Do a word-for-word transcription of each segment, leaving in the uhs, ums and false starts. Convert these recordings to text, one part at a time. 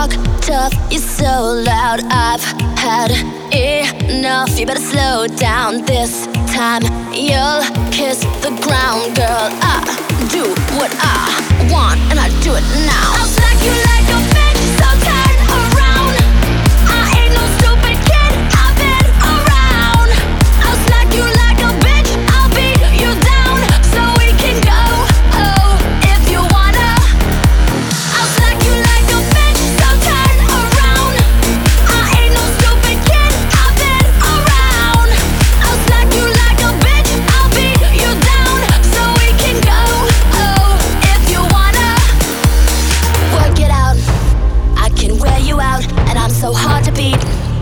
talk tough, you're so loud. I've had enough, you better slow down. This time you'll kiss the ground, girl. I do what I want and I do it now. I'll smack you like a bitch, so turn around. I ain't no stupid kid, I've been around. I'll smack you like a bitch, I'll beat you down, so we can go, oh, if you wanna. I'll smack you like a bitch, so turn around. I ain't no stupid kid, I've been around. I'll smack you like a bitch, I'll beat you down, so we can go, oh, if you wanna. Work it out, I can wear you out, and I'm so hard to beat.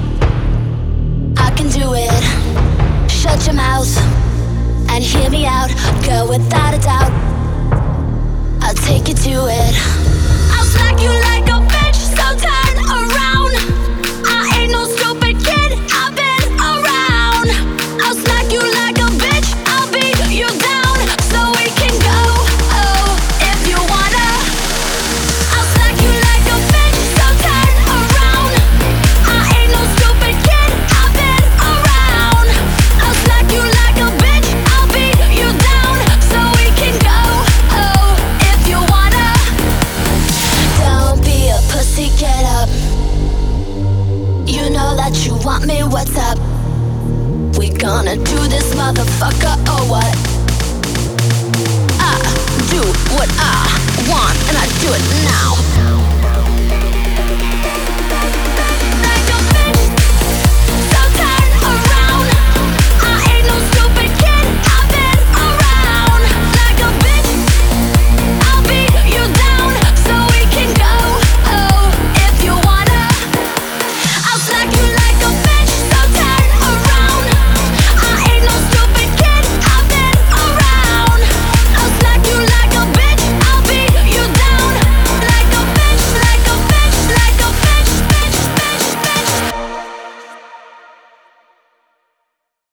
I can do it. Shut your mouth and hear me out, girl, without a doubt. I'll take you to it. I'll smack you like a bitch, so turn around. I ain't no stupid kid, I've been around. I'll smack you like a bitch, I'll beat you down, so we can go, oh, if you wanna. I'll smack you like a bitch, so turn around. I ain't no stupid kid, I've been around. I'll smack you like a bitch, I'll beat you down, so we can go, oh, if you wanna. Don't be a pussy, get up. You know that you want me, what's up? We gonna do this motherfucker or what? I do what I want and I do it